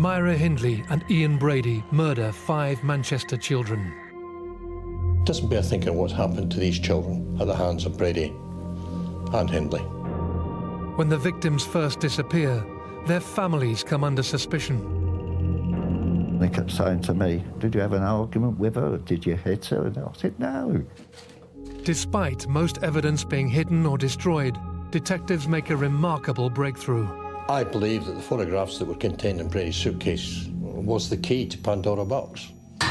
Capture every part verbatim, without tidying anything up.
Myra Hindley and Ian Brady murder five Manchester children. It doesn't bear thinking what's happened to these children at the hands of Brady and Hindley. When the victims first disappear, their families come under suspicion. They kept saying to me, "Did you have an argument with her? Or did you hit her?" And I said, "No." Despite most evidence being hidden or destroyed, detectives make a remarkable breakthrough. I believe that the photographs that were contained in Brady's suitcase was the key to Pandora Box.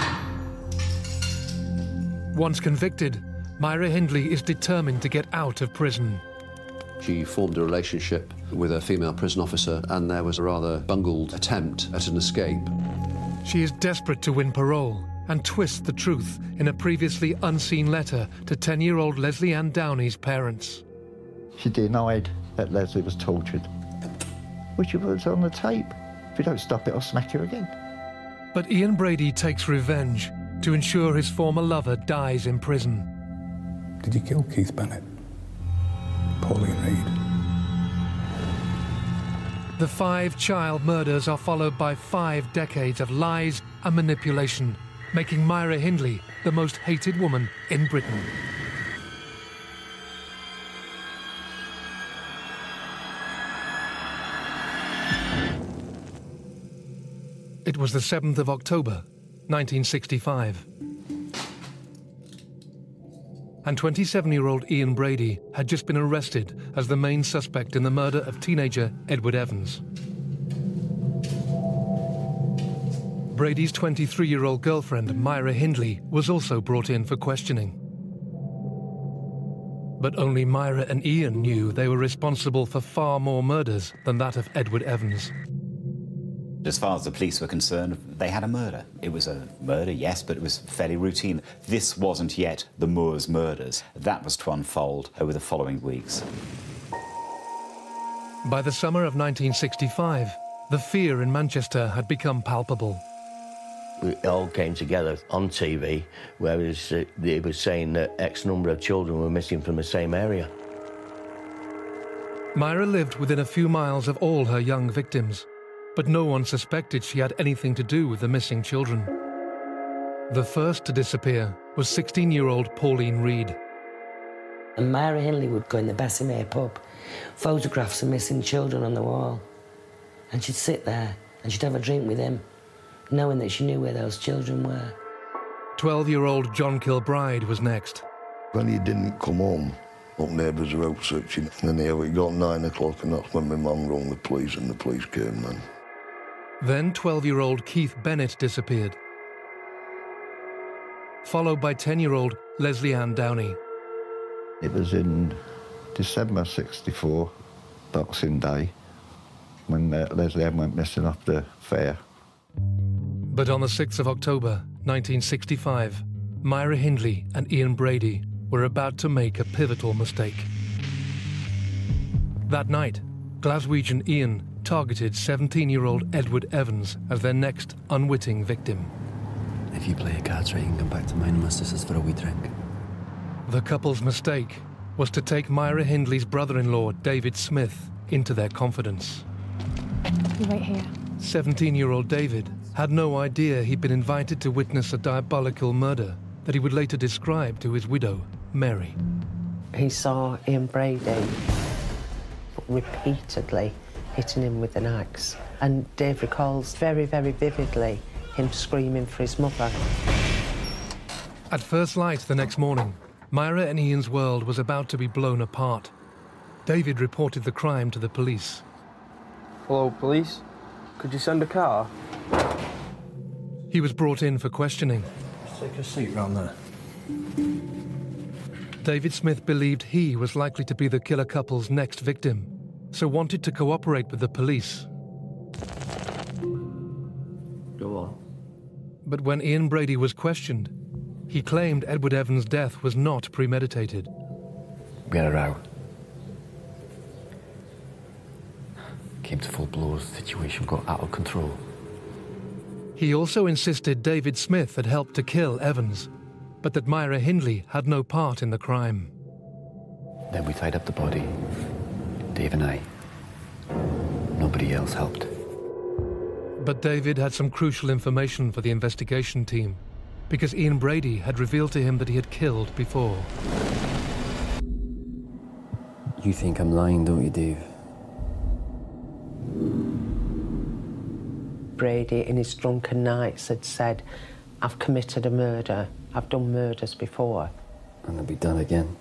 Once convicted, Myra Hindley is determined to get out of prison. She formed a relationship with a female prison officer, and there was a rather bungled attempt at an escape. She is desperate to win parole and twists the truth in a previously unseen letter to ten-year-old Leslie Ann Downey's parents. She denied that Leslie was tortured, which was on the tape. If you don't stop it, I'll smack you again. But Ian Brady takes revenge to ensure his former lover dies in prison. Did you kill Keith Bennett? Pauline Reed? The five child murders are followed by five decades of lies and manipulation, making Myra Hindley the most hated woman in Britain. It was the seventh of October, nineteen sixty-five. And twenty-seven-year-old Ian Brady had just been arrested as the main suspect in the murder of teenager Edward Evans. Brady's twenty-three-year-old girlfriend, Myra Hindley, was also brought in for questioning. But only Myra and Ian knew they were responsible for far more murders than that of Edward Evans. As far as the police were concerned, they had a murder. It was a murder, yes, but it was fairly routine. This wasn't yet the Moors murders. That was to unfold over the following weeks. By the summer of nineteen sixty-five, the fear in Manchester had become palpable. It all came together on T V, where it was, uh, it was saying that X number of children were missing from the same area. Myra lived within a few miles of all her young victims, but no one suspected she had anything to do with the missing children. The first to disappear was sixteen-year-old Pauline Reed. And Myra Hindley would go in the Bessemer pub, photographs of missing children on the wall, and she'd sit there and she'd have a drink with him, knowing that she knew where those children were. twelve-year-old John Kilbride was next. When he didn't come home, up neighbours were out searching, and here we got nine o'clock, and that's when my mum rang the police, and the police came then. Then twelve-year-old Keith Bennett disappeared, followed by ten-year-old Leslie Ann Downey. It was in December sixty-four, Boxing Day, when uh, Leslie Ann went missing off the fair. But on the sixth of October, nineteen sixty-five, Myra Hindley and Ian Brady were about to make a pivotal mistake. That night, Glaswegian Ian targeted seventeen-year-old Edward Evans as their next unwitting victim. If you play a card right, you can come back to mine and my sister's for a wee drink. The couple's mistake was to take Myra Hindley's brother-in-law, David Smith, into their confidence. You wait here. seventeen-year-old David had no idea he'd been invited to witness a diabolical murder that he would later describe to his widow, Mary. He saw Ian Brady repeatedly hitting him with an axe, and Dave recalls very, very vividly him screaming for his mother. At first light the next morning, Myra and Ian's world was about to be blown apart. David reported the crime to the police. Hello, police? Could you send a car? He was brought in for questioning. Just take a seat round there. David Smith believed he was likely to be the killer couple's next victim, so wanted to cooperate with the police. Go on. But when Ian Brady was questioned, he claimed Edward Evans' death was not premeditated. We had a row. Came to full blows, the situation got out of control. He also insisted David Smith had helped to kill Evans, but that Myra Hindley had no part in the crime. Then we tied up the body, Dave and I. Nobody else helped. But David had some crucial information for the investigation team, because Ian Brady had revealed to him that he had killed before. You think I'm lying, don't you, Dave? Brady, in his drunken nights, had said, I've committed a murder. I've done murders before. And they'll be done again.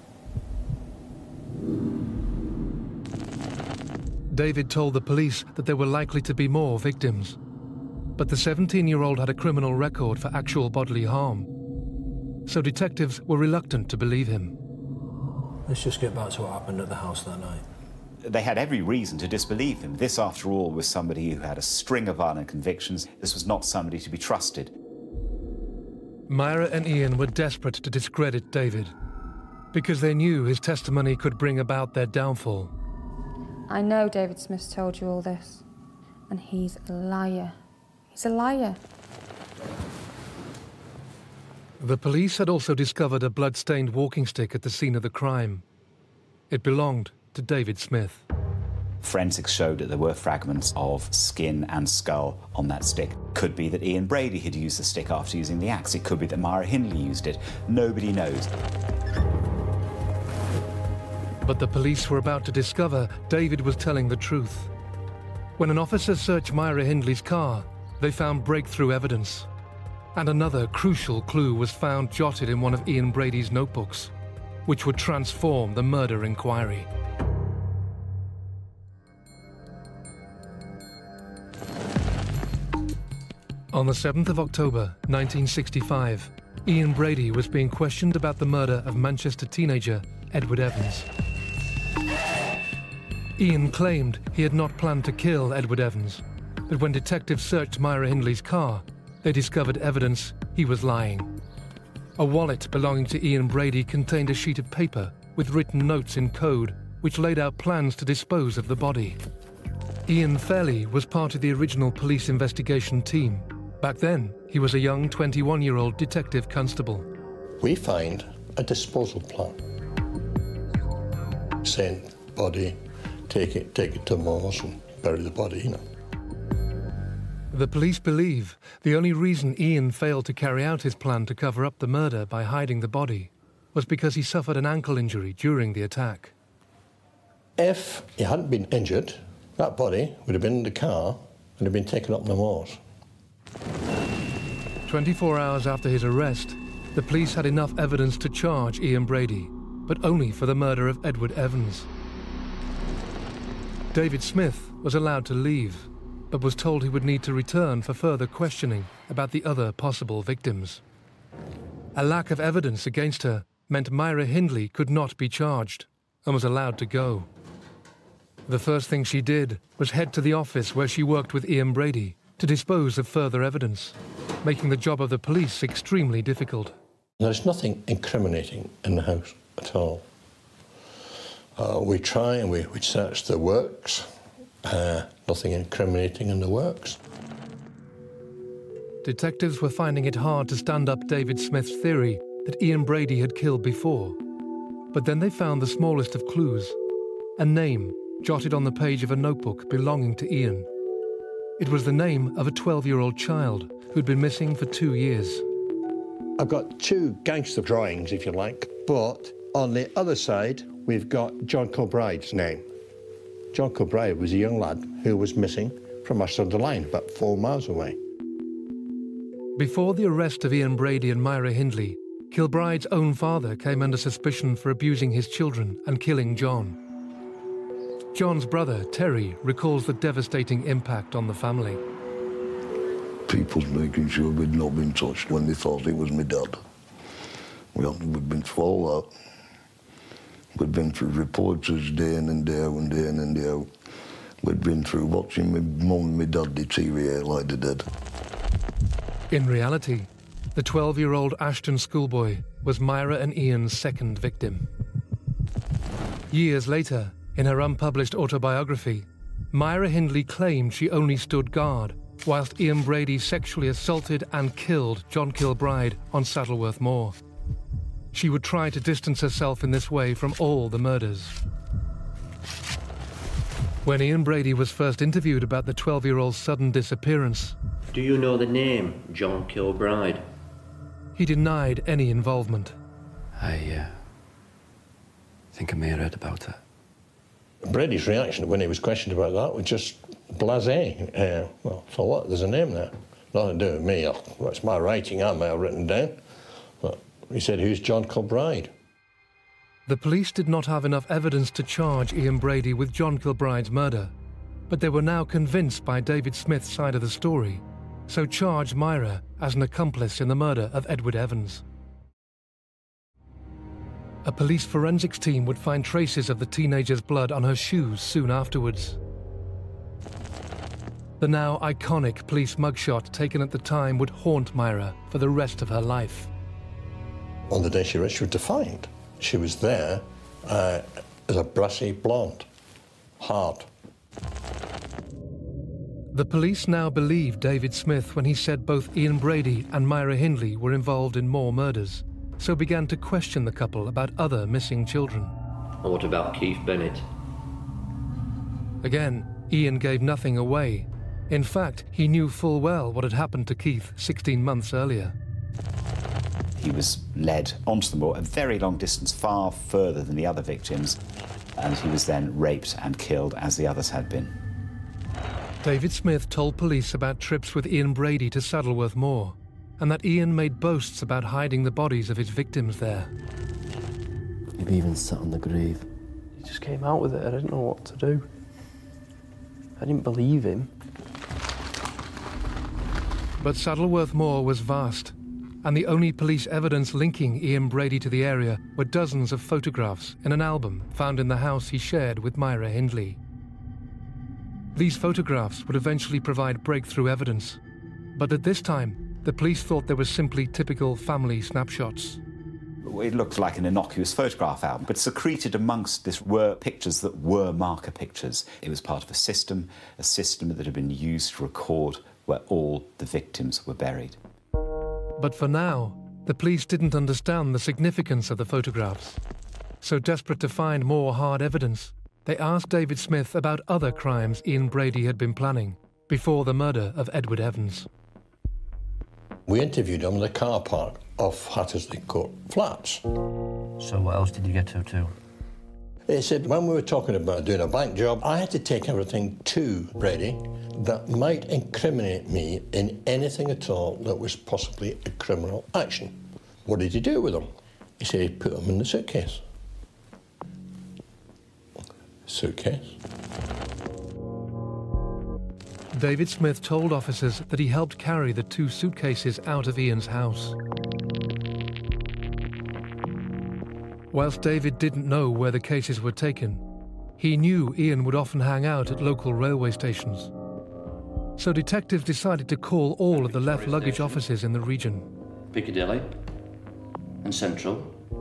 David told the police that there were likely to be more victims. But the seventeen-year-old had a criminal record for actual bodily harm. So detectives were reluctant to believe him. Let's just get back to what happened at the house that night. They had every reason to disbelieve him. This, after all, was somebody who had a string of violent convictions. This was not somebody to be trusted. Myra and Ian were desperate to discredit David, because they knew his testimony could bring about their downfall. I know David Smith's told you all this, and he's a liar. He's a liar. The police had also discovered a blood-stained walking stick at the scene of the crime. It belonged to David Smith. Forensics showed that there were fragments of skin and skull on that stick. Could be that Ian Brady had used the stick after using the axe. It could be that Myra Hindley used it. Nobody knows. But the police were about to discover David was telling the truth. When an officer searched Myra Hindley's car, they found breakthrough evidence. And another crucial clue was found jotted in one of Ian Brady's notebooks, which would transform the murder inquiry. On the seventh of October, nineteen sixty-five, Ian Brady was being questioned about the murder of Manchester teenager Edward Evans. Ian claimed he had not planned to kill Edward Evans, but when detectives searched Myra Hindley's car, they discovered evidence he was lying. A wallet belonging to Ian Brady contained a sheet of paper with written notes in code which laid out plans to dispose of the body. Ian Fairley was part of the original police investigation team. Back then, he was a young twenty-one-year-old detective constable. We find a disposal plan. Send body, take it, take it to Mars and bury the body, you know. The police believe the only reason Ian failed to carry out his plan to cover up the murder by hiding the body was because he suffered an ankle injury during the attack. If he hadn't been injured, that body would have been in the car and have been taken up in the Mars. twenty-four hours after his arrest, the police had enough evidence to charge Ian Brady, but only for the murder of Edward Evans. David Smith was allowed to leave, but was told he would need to return for further questioning about the other possible victims. A lack of evidence against her meant Myra Hindley could not be charged and was allowed to go. The first thing she did was head to the office where she worked with Ian Brady to dispose of further evidence, making the job of the police extremely difficult. There's nothing incriminating in the house at all. Uh, we try and we, we search the works. Uh, nothing incriminating in the works. Detectives were finding it hard to stand up David Smith's theory that Ian Brady had killed before. But then they found the smallest of clues, a name jotted on the page of a notebook belonging to Ian. It was the name of a twelve-year-old child who'd been missing for two years. I've got two gangster drawings, if you like, but on the other side, we've got John Kilbride's name. John Kilbride was a young lad who was missing from Ashton-under-Lyne, about four miles away. Before the arrest of Ian Brady and Myra Hindley, Kilbride's own father came under suspicion for abusing his children and killing John. John's brother, Terry, recalls the devastating impact on the family. People's making sure we'd not been touched when they thought it was my dad. We hadn't, we'd been through all that. We'd been through reporters day in and day out and day in and day out. We'd been through watching my mum and my dad deteriorate like they did. In reality, the twelve-year-old Ashton schoolboy was Myra and Ian's second victim. Years later, in her unpublished autobiography, Myra Hindley claimed she only stood guard whilst Ian Brady sexually assaulted and killed John Kilbride on Saddleworth Moor. She would try to distance herself in this way from all the murders. When Ian Brady was first interviewed about the twelve-year-old's sudden disappearance, do you know the name John Kilbride? He denied any involvement. I uh, think I may have heard about it. Brady's reaction when he was questioned about that was just blasé. Uh, well, so what? There's a name there. Nothing to do with me. Well, it's my writing. I may have written down. But he said, who's John Kilbride? The police did not have enough evidence to charge Ian Brady with John Kilbride's murder, but they were now convinced by David Smith's side of the story, so charged Myra as an accomplice in the murder of Edward Evans. A police forensics team would find traces of the teenager's blood on her shoes soon afterwards. The now iconic police mugshot taken at the time would haunt Myra for the rest of her life. On the day she was defined, she was there uh, as a brassy blonde, hard. The police now believed David Smith when he said both Ian Brady and Myra Hindley were involved in more murders, so began to question the couple about other missing children. And what about Keith Bennett? Again, Ian gave nothing away. In fact, he knew full well what had happened to Keith sixteen months earlier. He was led onto the moor a very long distance, far further than the other victims, and he was then raped and killed as the others had been. David Smith told police about trips with Ian Brady to Saddleworth Moor, and that Ian made boasts about hiding the bodies of his victims there. He even sat on the grave. He just came out with it. I didn't know what to do. I didn't believe him. But Saddleworth Moor was vast, and the only police evidence linking Ian Brady to the area were dozens of photographs in an album found in the house he shared with Myra Hindley. These photographs would eventually provide breakthrough evidence, but at this time, the police thought they were simply typical family snapshots. It looked like an innocuous photograph album, but secreted amongst this were pictures that were marker pictures. It was part of a system, a system that had been used to record where all the victims were buried. But for now, the police didn't understand the significance of the photographs. So desperate to find more hard evidence, they asked David Smith about other crimes Ian Brady had been planning before the murder of Edward Evans. We interviewed him in the car park off Hattersley Court Flats. So what else did you get to too? He said when we were talking about doing a bank job, I had to take everything to Brady that might incriminate me in anything at all that was possibly a criminal action. What did he do with them? He said he put them in the suitcase. Suitcase? David Smith told officers that he helped carry the two suitcases out of Ian's house. Whilst David didn't know where the cases were taken, he knew Ian would often hang out at local railway stations. So detectives decided to call all of the left luggage offices in the region. Piccadilly and Central.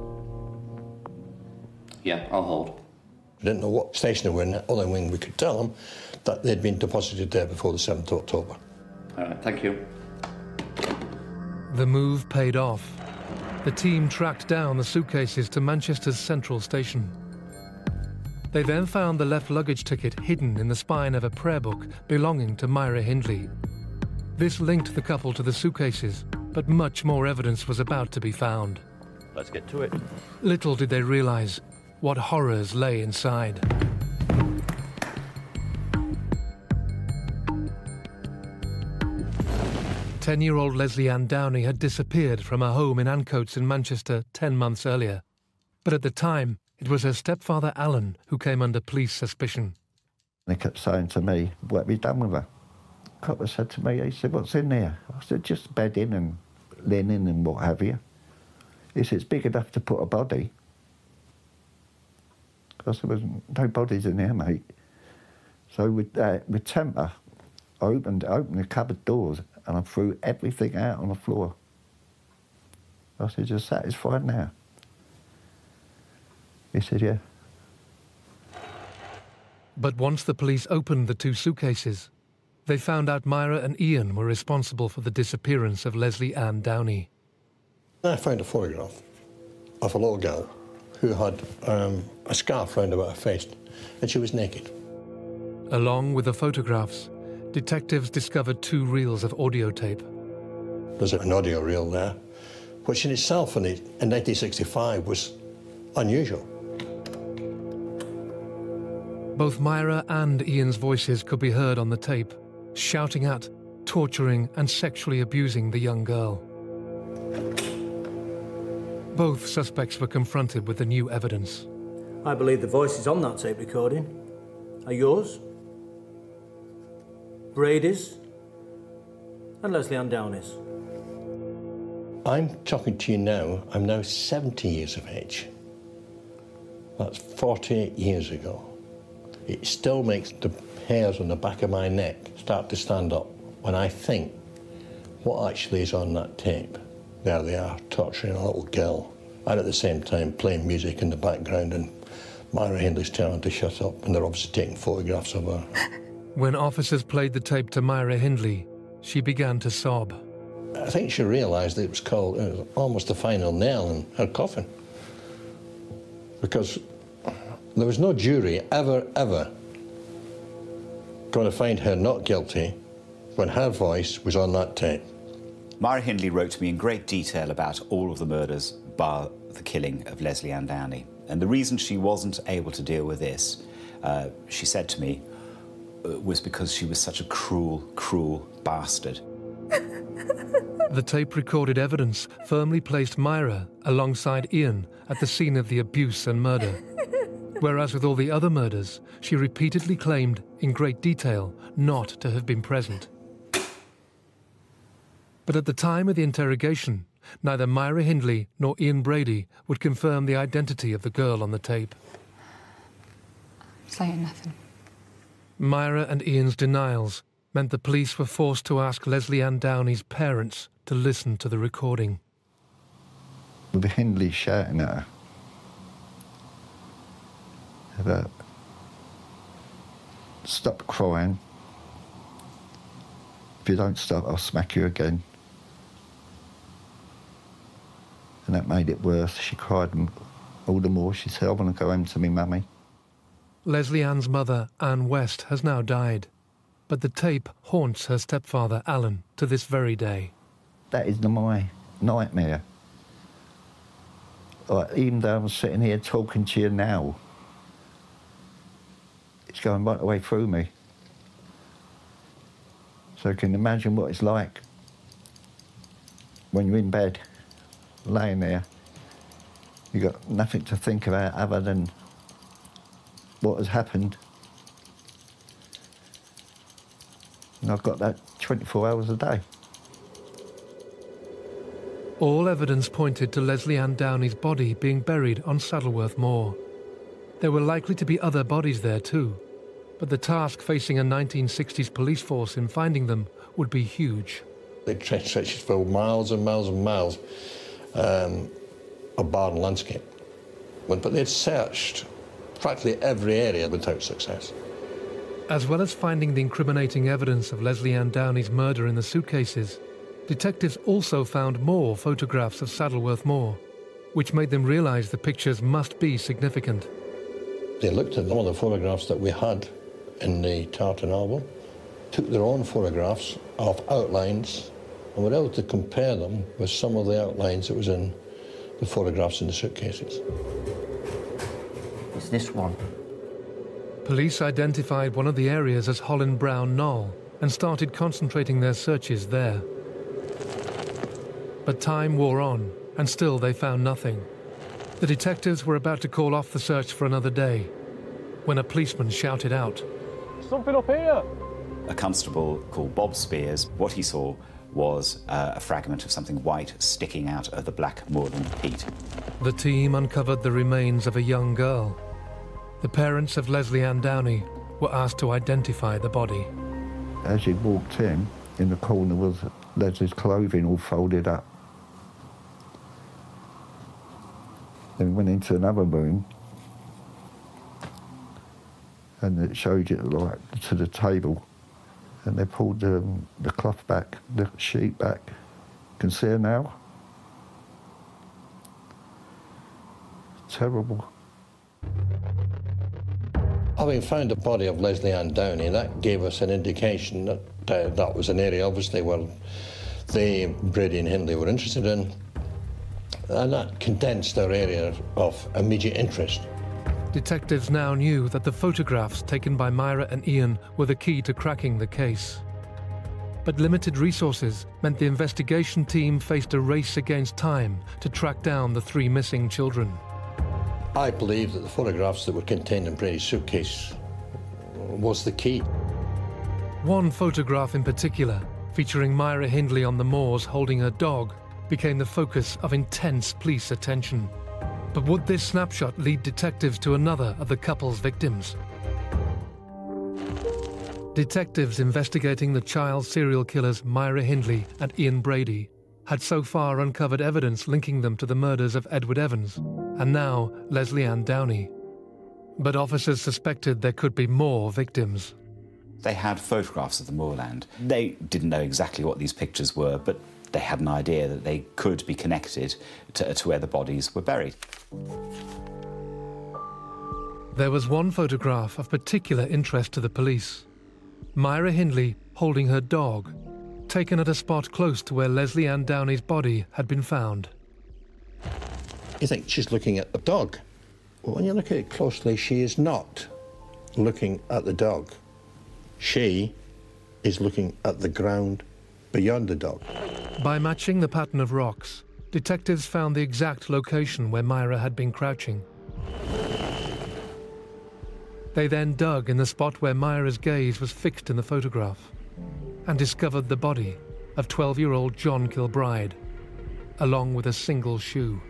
Yeah, I'll hold. We didn't know what station they were in, other than we could tell them that they'd been deposited there before the seventh of October. All right, thank you. The move paid off. The team tracked down the suitcases to Manchester's Central Station. They then found the left luggage ticket hidden in the spine of a prayer book belonging to Myra Hindley. This linked the couple to the suitcases, but much more evidence was about to be found. Let's get to it. Little did they realise what horrors lay inside. Ten-year-old Leslie Ann Downey had disappeared from her home in Ancoats in Manchester ten months earlier. But at the time, it was her stepfather Alan who came under police suspicion. They kept saying to me, what have you done with her? The copper said to me, he said, what's in there? I said, just bedding and linen and what have you. He said, it's big enough to put a body. I said, there's no bodies in there, mate. So with, uh, with temper, I opened, opened the cupboard doors and I threw everything out on the floor. I said, you're satisfied now? He said, yeah. But once the police opened the two suitcases, they found out Myra and Ian were responsible for the disappearance of Leslie Ann Downey. I found a photograph of a little girl who had um, a scarf round about her face, and she was naked. Along with the photographs, detectives discovered two reels of audio tape. There's an audio reel there, which in itself in, the, in nineteen sixty-five was unusual. Both Myra and Ian's voices could be heard on the tape, shouting at, torturing and sexually abusing the young girl. Both suspects were confronted with the new evidence. I believe the voices on that tape recording are yours, Brady's, and Leslie Ann Downey's. I'm talking to you now, I'm now seventy years of age. That's forty-eight years ago. It still makes the hairs on the back of my neck start to stand up when I think what actually is on that tape. There they are, torturing a little girl, and at the same time playing music in the background, and Myra Hindley's telling her to shut up, and they're obviously taking photographs of her. When officers played the tape to Myra Hindley, she began to sob. I think she realised that it was called it was almost the final nail in her coffin. Because there was no jury ever, ever going to find her not guilty when her voice was on that tape. Myra Hindley wrote to me in great detail about all of the murders bar the killing of Leslie Ann Downey. And the reason she wasn't able to deal with this, uh, she said to me, uh, was because she was such a cruel, cruel bastard. The tape-recorded evidence firmly placed Myra alongside Ian at the scene of the abuse and murder. Whereas with all the other murders, she repeatedly claimed, in great detail, not to have been present. But at the time of the interrogation, neither Myra Hindley nor Ian Brady would confirm the identity of the girl on the tape. Saying nothing. Myra and Ian's denials meant the police were forced to ask Leslie Ann Downey's parents to listen to the recording. With the Hindley shouting at her about, stop crying, if you don't stop I'll smack you again. And that made it worse. She cried all the more. She said, I want to go home to me mummy. Leslie Ann's mother, Anne West, has now died, but the tape haunts her stepfather, Alan, to this very day. That is my nightmare. Like, even though I'm sitting here talking to you now, it's going right the way through me. So you can imagine what it's like when you're in bed, laying there. You've got nothing to think about other than what has happened. And I've got that twenty-four hours a day. All evidence pointed to Leslie Ann Downey's body being buried on Saddleworth Moor. There were likely to be other bodies there too, but the task facing a nineteen sixties police force in finding them would be huge. They trench stretches for miles and miles and miles um, of barren landscape. But they'd searched practically every area without success. As well as finding the incriminating evidence of Leslie Ann Downey's murder in the suitcases, detectives also found more photographs of Saddleworth Moor, which made them realise the pictures must be significant. They looked at all the photographs that we had in the Tartan album, took their own photographs of outlines, and were able to compare them with some of the outlines that was in the photographs in the suitcases. It's this one. Police identified one of the areas as Holland Brown Knoll and started concentrating their searches there. But time wore on, and still they found nothing. The detectives were about to call off the search for another day when a policeman shouted out, "Something up here!" A constable called Bob Spears, what he saw was uh, a fragment of something white sticking out of the black moorland peat. The team uncovered the remains of a young girl. The parents of Leslie Ann Downey were asked to identify the body. As you walked in, in the corner was Leslie's clothing all folded up. Then we went into another room, and it showed you like to the table, and they pulled um, the cloth back, the sheet back. You can see her now. Terrible. Having found the body of Leslie Ann Downey, that gave us an indication that uh, that was an area, obviously, where they, Brady and Hindley, were interested in, and that condensed their area of immediate interest. Detectives now knew that the photographs taken by Myra and Ian were the key to cracking the case. But limited resources meant the investigation team faced a race against time to track down the three missing children. I believe that the photographs that were contained in Brady's suitcase was the key. One photograph in particular, featuring Myra Hindley on the moors holding her dog, became the focus of intense police attention. But would this snapshot lead detectives to another of the couple's victims? Detectives investigating the child serial killers Myra Hindley and Ian Brady had so far uncovered evidence linking them to the murders of Edward Evans and now Leslie Ann Downey. But officers suspected there could be more victims. They had photographs of the moorland. They didn't know exactly what these pictures were, but they had an idea that they could be connected to, to where the bodies were buried. There was one photograph of particular interest to the police. Myra Hindley holding her dog, taken at a spot close to where Leslie Ann Downey's body had been found. You think she's looking at the dog. Well, when you look at it closely, she is not looking at the dog. She is looking at the ground beyond the dog. By matching the pattern of rocks, detectives found the exact location where Myra had been crouching. They then dug in the spot where Myra's gaze was fixed in the photograph and discovered the body of twelve-year-old John Kilbride, along with a single shoe.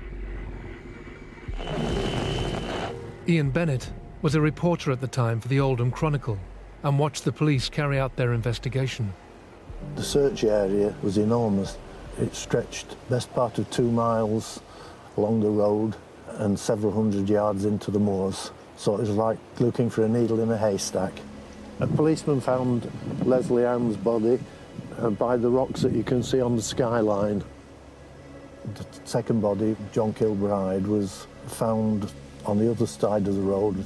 Ian Bennett was a reporter at the time for the Oldham Chronicle and watched the police carry out their investigation. The search area was enormous. It stretched best part of two miles along the road and several hundred yards into the moors. So it was like looking for a needle in a haystack. A policeman found Leslie Ann's body uh, by the rocks that you can see on the skyline. The second body, John Kilbride, was found on the other side of the road.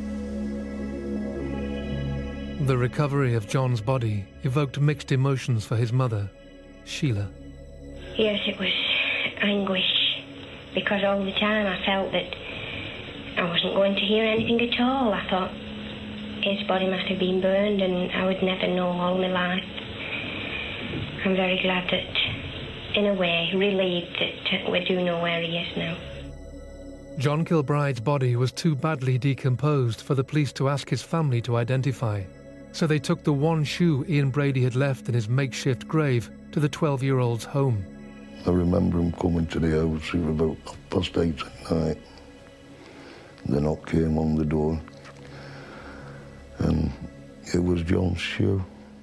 The recovery of John's body evoked mixed emotions for his mother, Sheila. Yes, it was anguish, because all the time I felt that I wasn't going to hear anything at all. I thought his body must have been burned and I would never know all my life. I'm very glad that, in a way, relieved that we do know where he is now. John Kilbride's body was too badly decomposed for the police to ask his family to identify, so they took the one shoe Ian Brady had left in his makeshift grave to the twelve-year-old's home. I remember him coming to the house, it was about half past eight at night. The knock came on the door, and it was John's shoe.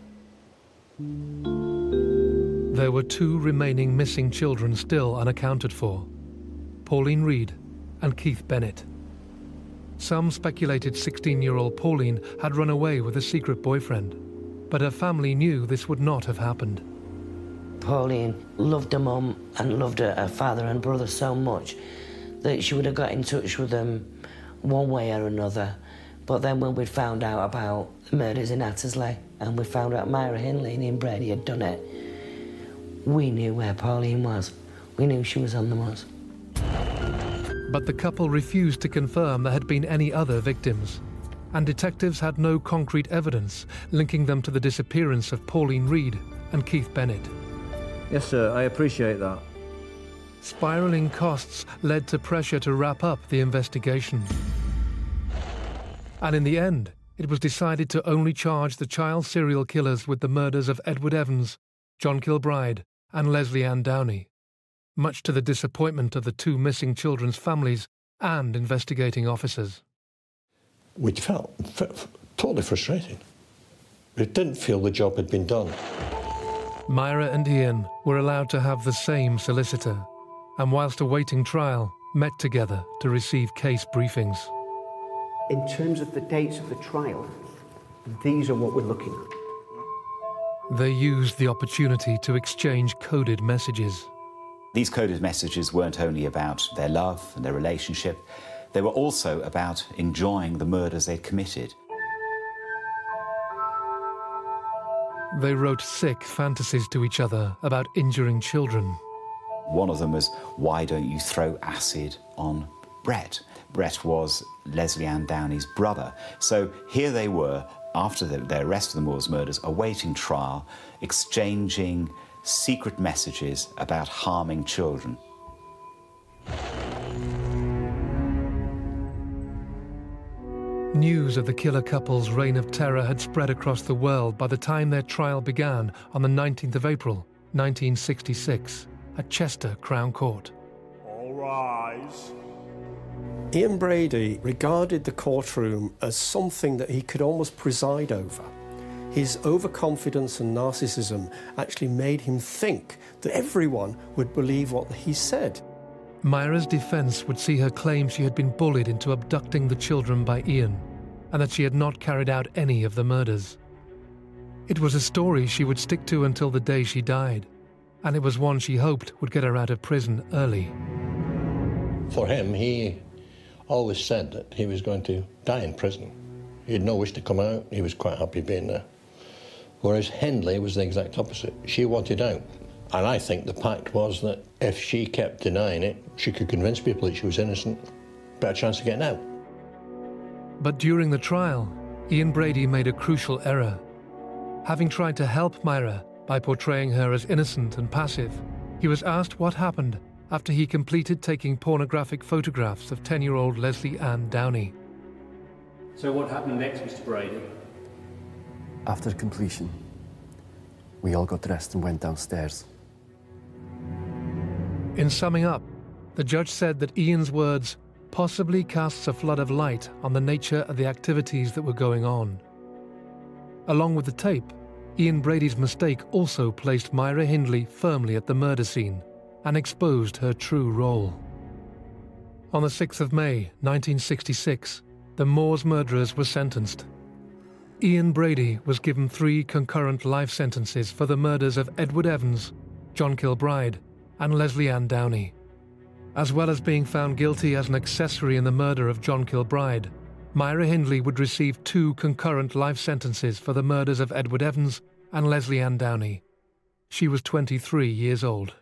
There were two remaining missing children still unaccounted for, Pauline Reed and Keith Bennett. Some speculated sixteen-year-old Pauline had run away with a secret boyfriend, but her family knew this would not have happened. Pauline loved her mum and loved her, her father and brother so much that she would have got in touch with them one way or another. But then when we found out about the murders in Attersley and we found out Myra Hindley and Ian Brady had done it, we knew where Pauline was. We knew she was on the moors. But the couple refused to confirm there had been any other victims, and detectives had no concrete evidence linking them to the disappearance of Pauline Reed and Keith Bennett. Yes, sir, I appreciate that. Spiralling costs led to pressure to wrap up the investigation. And in the end, it was decided to only charge the child serial killers with the murders of Edward Evans, John Kilbride, and Leslie Ann Downey, much to the disappointment of the two missing children's families and investigating officers. We felt f totally frustrated. We didn't feel the job had been done. Myra and Ian were allowed to have the same solicitor, and whilst awaiting trial, met together to receive case briefings. In terms of the dates of the trial, these are what we're looking at. They used the opportunity to exchange coded messages. These coded messages weren't only about their love and their relationship, They were also about enjoying the murders they'd committed. They wrote sick fantasies to each other about injuring children. One of them was, why don't you throw acid on Brett? Brett was Leslie Ann Downey's brother. So here they were, after the, their arrest for the Moors murders, awaiting trial, exchanging secret messages about harming children. News of the killer couple's reign of terror had spread across the world by the time their trial began on the nineteenth of April, nineteen sixty-six, at Chester Crown Court. All rise. Ian Brady regarded the courtroom as something that he could almost preside over. His overconfidence and narcissism actually made him think that everyone would believe what he said. Myra's defence would see her claim she had been bullied into abducting the children by Ian, and that she had not carried out any of the murders. It was a story she would stick to until the day she died, and it was one she hoped would get her out of prison early. For him, he always said that he was going to die in prison. He had no wish to come out, he was quite happy being there. Whereas Hindley was the exact opposite. She wanted out. And I think the pact was that if she kept denying it, she could convince people that she was innocent. Better chance of getting out. But during the trial, Ian Brady made a crucial error. Having tried to help Myra by portraying her as innocent and passive, he was asked what happened after he completed taking pornographic photographs of ten-year-old Leslie Ann Downey. So what happened next, Mister Brady? After completion, we all got dressed and went downstairs. In summing up, the judge said that Ian's words possibly casts a flood of light on the nature of the activities that were going on. Along with the tape, Ian Brady's mistake also placed Myra Hindley firmly at the murder scene and exposed her true role. On the sixth of May, nineteen sixty-six, the Moors murderers were sentenced. Ian Brady was given three concurrent life sentences for the murders of Edward Evans, John Kilbride, and Leslie Ann Downey. As well as being found guilty as an accessory in the murder of John Kilbride, Myra Hindley would receive two concurrent life sentences for the murders of Edward Evans and Leslie Ann Downey. She was twenty-three years old.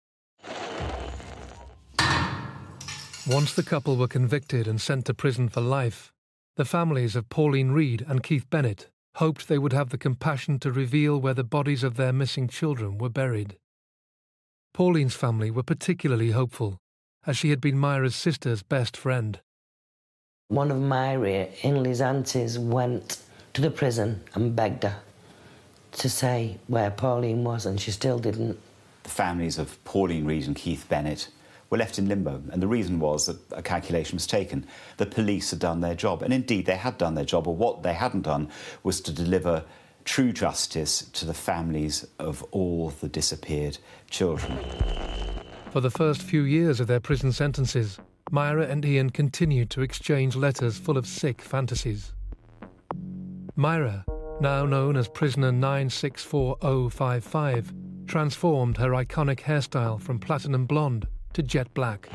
Once the couple were convicted and sent to prison for life, the families of Pauline Reed and Keith Bennett hoped they would have the compassion to reveal where the bodies of their missing children were buried. Pauline's family were particularly hopeful, as she had been Myra's sister's best friend. One of Myra Hindley's aunties went to the prison and begged her to say where Pauline was, and she still didn't. The families of Pauline Reed and Keith Bennett were left in limbo, and the reason was that a calculation was taken. The police had done their job, and indeed they had done their job, but what they hadn't done was to deliver true justice to the families of all the disappeared children. For the first few years of their prison sentences, Myra and Ian continued to exchange letters full of sick fantasies. Myra, now known as prisoner nine six four zero five five, transformed her iconic hairstyle from platinum blonde to jet black.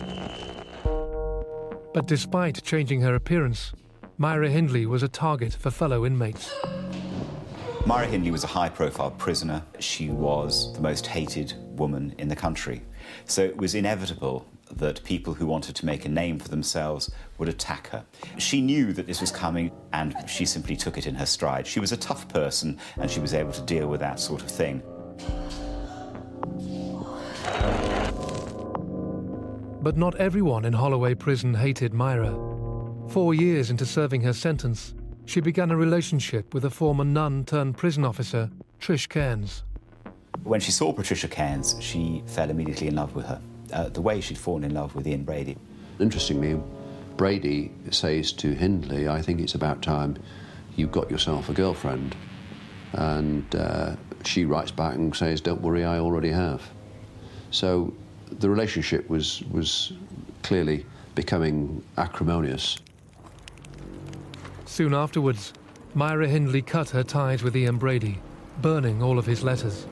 But despite changing her appearance, Myra Hindley was a target for fellow inmates. Myra Hindley was a high-profile prisoner. She was the most hated woman in the country. So it was inevitable that people who wanted to make a name for themselves would attack her. She knew that this was coming, and she simply took it in her stride. She was a tough person, and she was able to deal with that sort of thing. But not everyone in Holloway Prison hated Myra. Four years into serving her sentence, she began a relationship with a former nun-turned-prison officer, Trish Cairns. When she saw Patricia Cairns, she fell immediately in love with her, uh, the way she'd fallen in love with Ian Brady. Interestingly, Brady says to Hindley, I think it's about time you got yourself a girlfriend. And uh, she writes back and says, don't worry, I already have. So the relationship was, was clearly becoming acrimonious. Soon afterwards, Myra Hindley cut her ties with Ian Brady, burning all of his letters.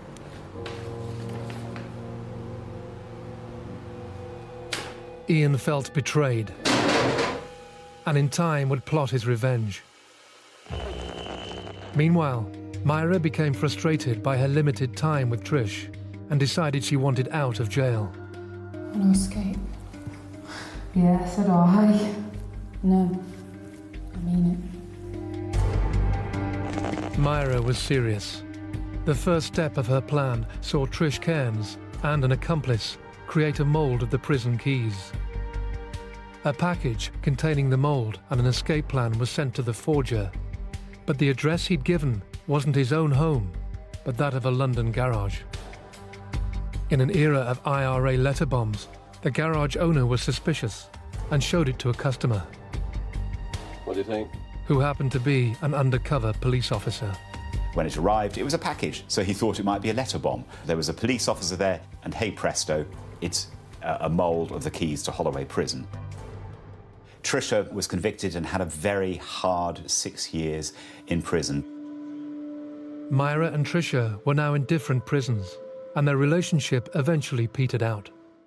Ian felt betrayed. and in time would plot his revenge. Meanwhile, Myra became frustrated by her limited time with Trish and decided she wanted out of jail. I want to escape. Yeah, so do I. No, I mean it. Myra was serious. The first step of her plan saw Trish Cairns and an accomplice create a mould of the prison keys. A package containing the mould and an escape plan was sent to the forger, but the address he'd given wasn't his own home, but that of a London garage. In an era of I R A letter bombs, the garage owner was suspicious and showed it to a customer. What do you think? Who happened to be an undercover police officer. When it arrived, it was a package, so he thought it might be a letter bomb. There was a police officer there, and hey presto, it's a, a mould of the keys to Holloway Prison. Trisha was convicted and had a very hard six years in prison. Myra and Trisha were now in different prisons, and their relationship eventually petered out.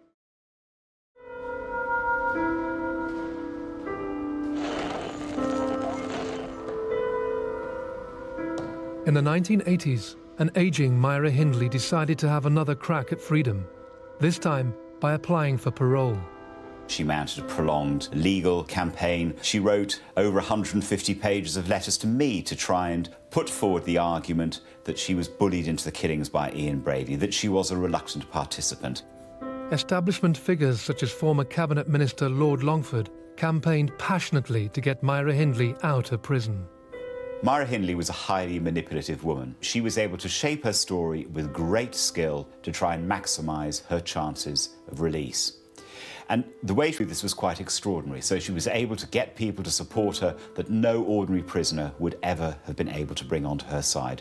In the nineteen eighties, an aging Myra Hindley decided to have another crack at freedom, this time by applying for parole. She mounted a prolonged legal campaign. She wrote over one hundred fifty pages of letters to me to try and put forward the argument that she was bullied into the killings by Ian Brady, that she was a reluctant participant. Establishment figures such as former Cabinet Minister Lord Longford campaigned passionately to get Myra Hindley out of prison. Myra Hindley was a highly manipulative woman. She was able to shape her story with great skill to try and maximise her chances of release. And the way she did this was quite extraordinary. So she was able to get people to support her that no ordinary prisoner would ever have been able to bring onto her side.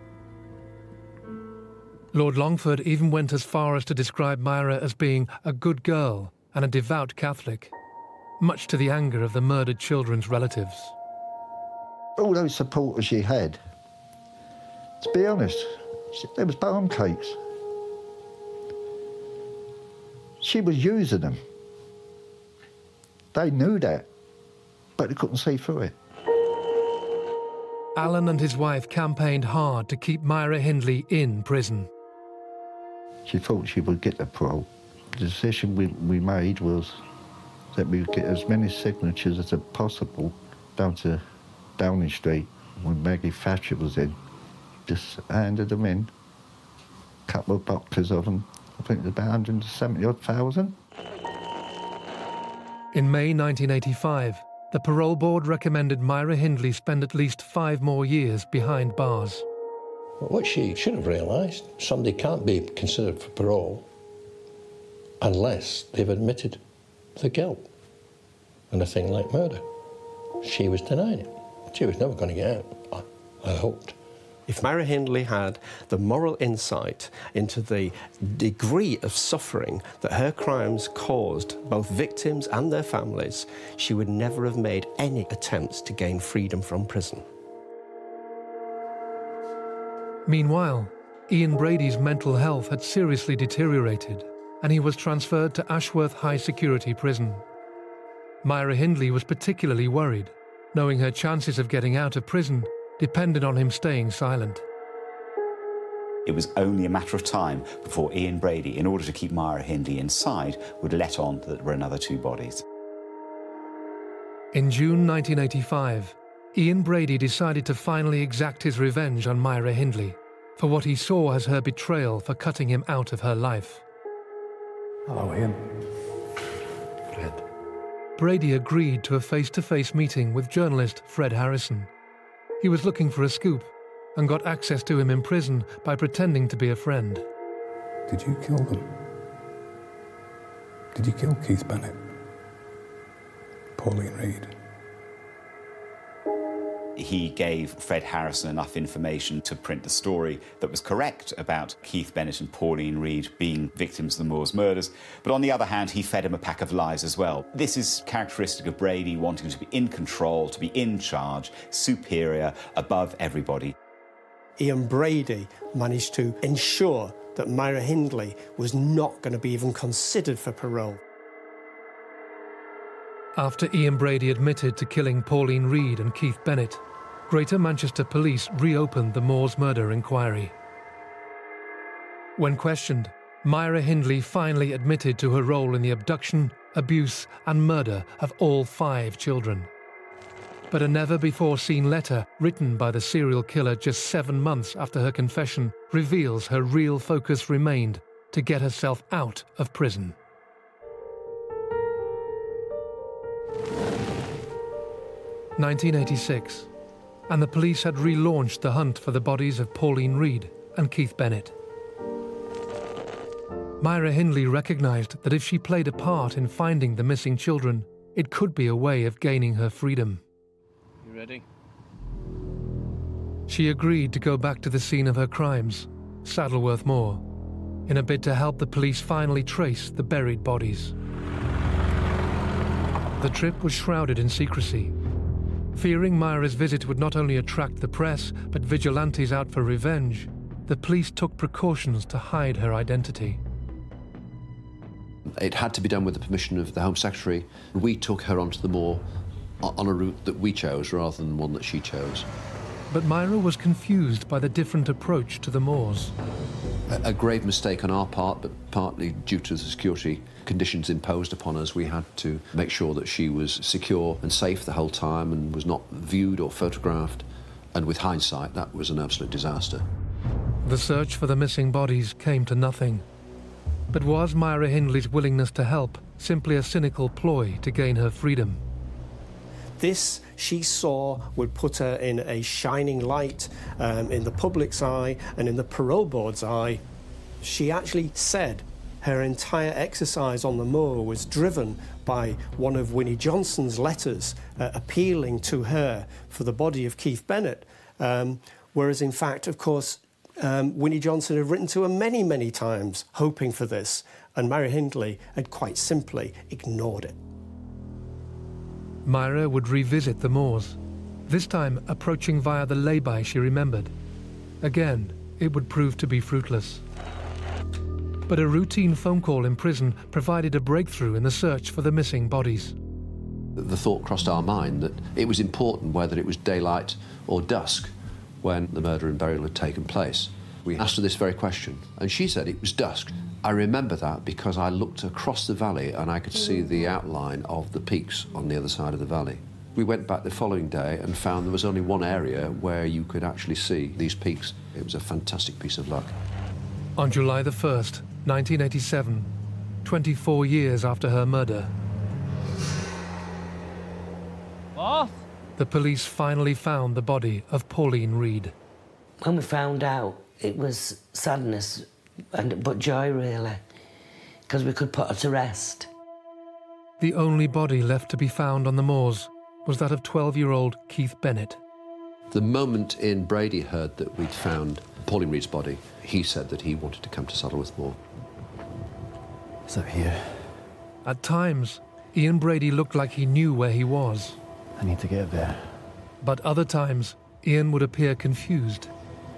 Lord Longford even went as far as to describe Myra as being a good girl and a devout Catholic, much to the anger of the murdered children's relatives. All those supporters she had, to be honest, there was barm cakes. She was using them. They knew that, but they couldn't see through it. Alan and his wife campaigned hard to keep Myra Hindley in prison. She thought she would get the parole. The decision we, we made was that we would get as many signatures as possible down to Downing Street when Maggie Thatcher was in. Just handed them in, a couple of boxes of them. I think it was about one hundred seventy odd thousand. In May nineteen eighty-five, the parole board recommended Myra Hindley spend at least five more years behind bars. What she should have realised, somebody can't be considered for parole unless they've admitted the guilt in a thing like murder. She was denying it. She was never going to get out, I, I hoped. If Myra Hindley had the moral insight into the degree of suffering that her crimes caused both victims and their families, she would never have made any attempts to gain freedom from prison. Meanwhile, Ian Brady's mental health had seriously deteriorated, and he was transferred to Ashworth High Security Prison. Myra Hindley was particularly worried, knowing her chances of getting out of prison depended on him staying silent. It was only a matter of time before Ian Brady, in order to keep Myra Hindley inside, would let on that there were another two bodies. In June nineteen eighty-five, Ian Brady decided to finally exact his revenge on Myra Hindley for what he saw as her betrayal for cutting him out of her life. Hello, Ian. Fred. Brady agreed to a face-to-face meeting with journalist Fred Harrison. He was looking for a scoop and got access to him in prison by pretending to be a friend. Did you kill them? Did you kill Keith Bennett? Pauline Reed? He gave Fred Harrison enough information to print the story that was correct about Keith Bennett and Pauline Reed being victims of the Moors murders, but on the other hand, he fed him a pack of lies as well. This is characteristic of Brady, wanting to be in control, to be in charge, superior, above everybody. Ian Brady managed to ensure that Myra Hindley was not going to be even considered for parole. After Ian Brady admitted to killing Pauline Reed and Keith Bennett, Greater Manchester Police reopened the Moors murder inquiry. When questioned, Myra Hindley finally admitted to her role in the abduction, abuse and murder of all five children. But a never-before-seen letter written by the serial killer just seven months after her confession reveals her real focus remained to get herself out of prison. nineteen eighty-six, and the police had relaunched the hunt for the bodies of Pauline Reed and Keith Bennett. Myra Hindley recognised that if she played a part in finding the missing children, it could be a way of gaining her freedom. You ready? She agreed to go back to the scene of her crimes, Saddleworth Moor, in a bid to help the police finally trace the buried bodies. The trip was shrouded in secrecy. Fearing Myra's visit would not only attract the press, but vigilantes out for revenge, the police took precautions to hide her identity. It had to be done with the permission of the Home Secretary. We took her onto the moor on a route that we chose rather than one that she chose. But Myra was confused by the different approach to the moors. A, a grave mistake on our part, but partly due to the security conditions imposed upon us. We had to make sure that she was secure and safe the whole time and was not viewed or photographed. And with hindsight, that was an absolute disaster. The search for the missing bodies came to nothing. But was Myra Hindley's willingness to help simply a cynical ploy to gain her freedom? This, she saw, would put her in a shining light um, in the public's eye and in the parole board's eye. She actually said her entire exercise on the moor was driven by one of Winnie Johnson's letters uh, appealing to her for the body of Keith Bennett, um, whereas in fact, of course, um, Winnie Johnson had written to her many, many times hoping for this, and Myra Hindley had quite simply ignored it. Myra would revisit the moors, this time approaching via the lay-by she remembered. Again, it would prove to be fruitless. But a routine phone call in prison provided a breakthrough in the search for the missing bodies. The thought crossed our mind that it was important whether it was daylight or dusk when the murder and burial had taken place. We asked her this very question, and she said it was dusk. I remember that because I looked across the valley and I could see the outline of the peaks on the other side of the valley. We went back the following day and found there was only one area where you could actually see these peaks. It was a fantastic piece of luck. On July the first, nineteen eighty-seven, twenty-four years after her murder, What? the police finally found the body of Pauline Reed. When we found out, it was sadness, and but joy, really, because we could put her to rest. The only body left to be found on the moors was that of twelve-year-old Keith Bennett. The moment Ian Brady heard that we'd found Pauline Reed's body, he said that he wanted to come to Saddleworth Moor. Is that here? At times, Ian Brady looked like he knew where he was. I need to get there. But other times, Ian would appear confused.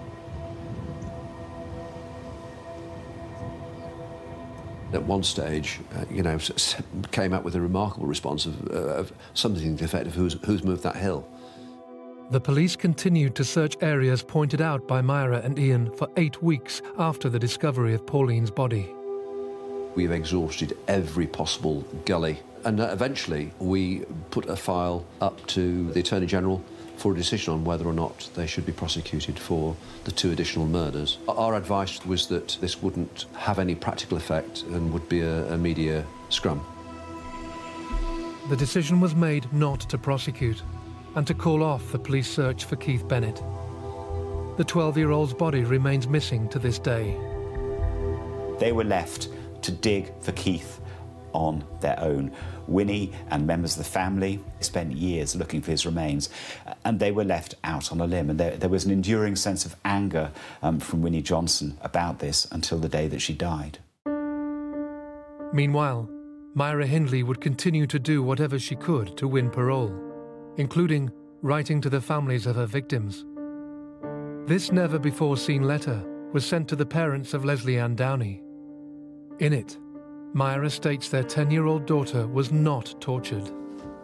At one stage, uh, you know, came out with a remarkable response of, uh, of something to the effect of who's, who's moved that hill. The police continued to search areas pointed out by Myra and Ian for eight weeks after the discovery of Pauline's body. We've exhausted every possible gully, and uh, eventually we put a file up to the Attorney General for a decision on whether or not they should be prosecuted for the two additional murders. Our advice was that this wouldn't have any practical effect and would be a, a media scrum. The decision was made not to prosecute and to call off the police search for Keith Bennett. The twelve-year-old's body remains missing to this day. They were left to dig for Keith on their own. Winnie and members of the family spent years looking for his remains, and they were left out on a limb. And there, there was an enduring sense of anger um, from Winnie Johnson about this until the day that she died. Meanwhile, Myra Hindley would continue to do whatever she could to win parole, including writing to the families of her victims. This never-before-seen letter was sent to the parents of Leslie Ann Downey. In it, Myra states their ten-year-old daughter was not tortured.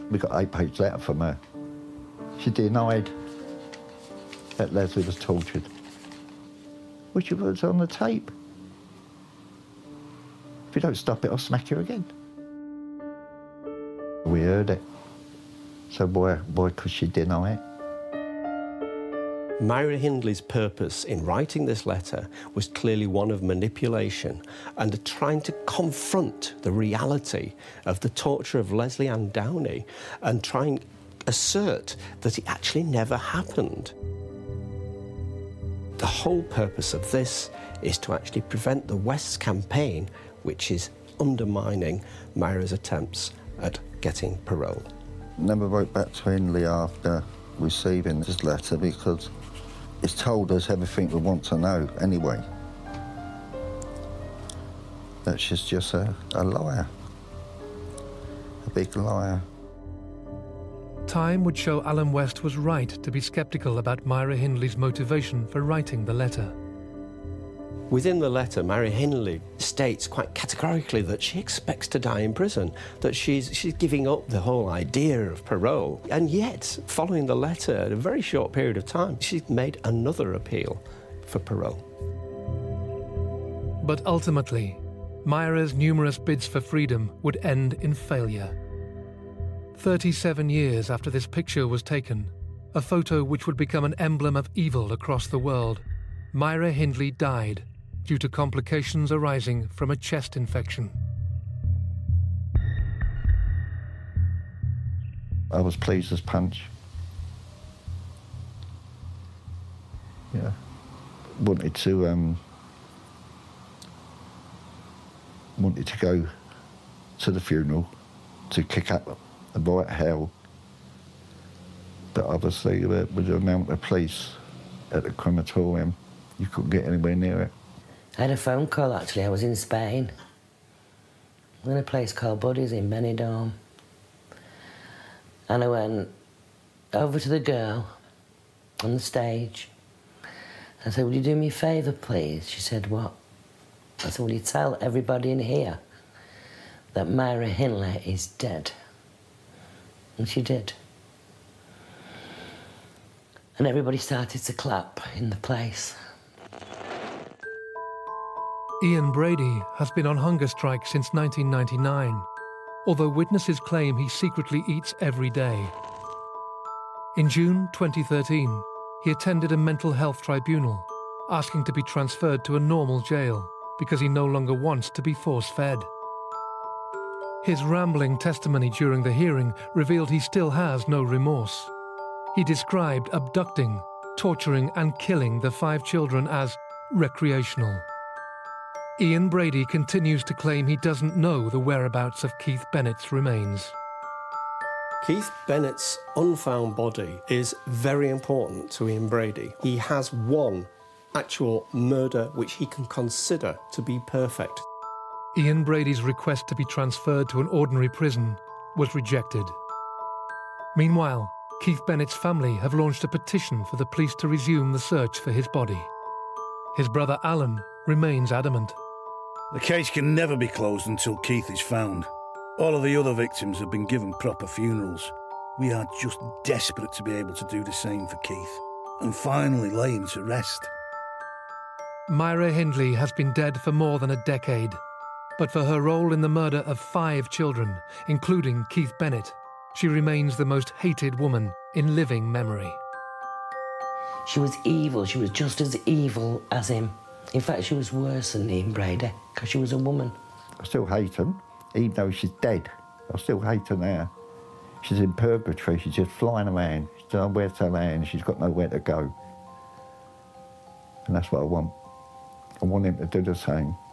We got an eight-page letter from her. She denied that Leslie was tortured, which was on the tape. If you don't stop it, I'll smack you again. We heard it. So why, why could she deny it? Myra Hindley's purpose in writing this letter was clearly one of manipulation and trying to confront the reality of the torture of Lesley Ann Downey and trying to assert that it actually never happened. The whole purpose of this is to actually prevent the West's campaign, which is undermining Myra's attempts at getting parole. Never wrote back to Hindley after receiving this letter because it's told us everything we want to know anyway. That she's just a, a liar. A big liar. Time would show Alan West was right to be sceptical about Myra Hindley's motivation for writing the letter. Within the letter, Myra Hindley states quite categorically that she expects to die in prison, that she's, she's giving up the whole idea of parole. And yet, following the letter, in a very short period of time, she's made another appeal for parole. But ultimately, Myra's numerous bids for freedom would end in failure. thirty-seven years after this picture was taken, a photo which would become an emblem of evil across the world, Myra Hindley died due to complications arising from a chest infection. I was pleased as punch. Yeah. Wanted to, um, wanted to go to the funeral to kick up the right hell. But obviously, with the amount of police at the crematorium, you couldn't get anywhere near it. I had a phone call, actually. I was in Spain, in a place called Buddies in Benidorm. And I went over to the girl on the stage. I said, "Will you do me a favour, please?" She said, "What?" I said, "Will you tell everybody in here that Myra Hindley is dead?" And she did. And everybody started to clap in the place. Ian Brady has been on hunger strike since nineteen ninety-nine, although witnesses claim he secretly eats every day. In June twenty thirteen, he attended a mental health tribunal, asking to be transferred to a normal jail because he no longer wants to be force-fed. His rambling testimony during the hearing revealed he still has no remorse. He described abducting, torturing and killing the five children as recreational. Ian Brady continues to claim he doesn't know the whereabouts of Keith Bennett's remains. Keith Bennett's unfound body is very important to Ian Brady. He has one actual murder which he can consider to be perfect. Ian Brady's request to be transferred to an ordinary prison was rejected. Meanwhile, Keith Bennett's family have launched a petition for the police to resume the search for his body. His brother Alan remains adamant. The case can never be closed until Keith is found. All of the other victims have been given proper funerals. We are just desperate to be able to do the same for Keith and finally lay him to rest. Myra Hindley has been dead for more than a decade, but for her role in the murder of five children, including Keith Bennett, she remains the most hated woman in living memory. She was evil. She was just as evil as him. In fact, she was worse than Ian Brady, because she was a woman. I still hate him, even though she's dead. I still hate her now. She's in purgatory, she's just flying around. She doesn't know where to land, she's got nowhere to go. And that's what I want. I want him to do the same.